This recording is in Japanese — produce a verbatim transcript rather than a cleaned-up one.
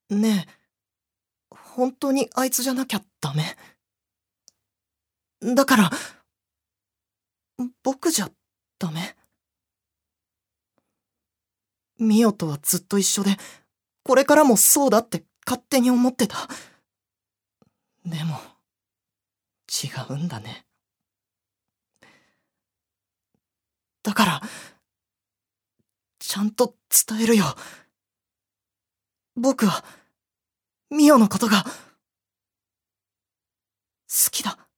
ねえ、本当にあいつじゃなきゃダメ？だから、僕じゃダメ？ミオとはずっと一緒で、これからもそうだって勝手に思ってた。でも、違うんだね。だから、ちゃんと伝えるよ。僕は、ミオのことが、好きだ。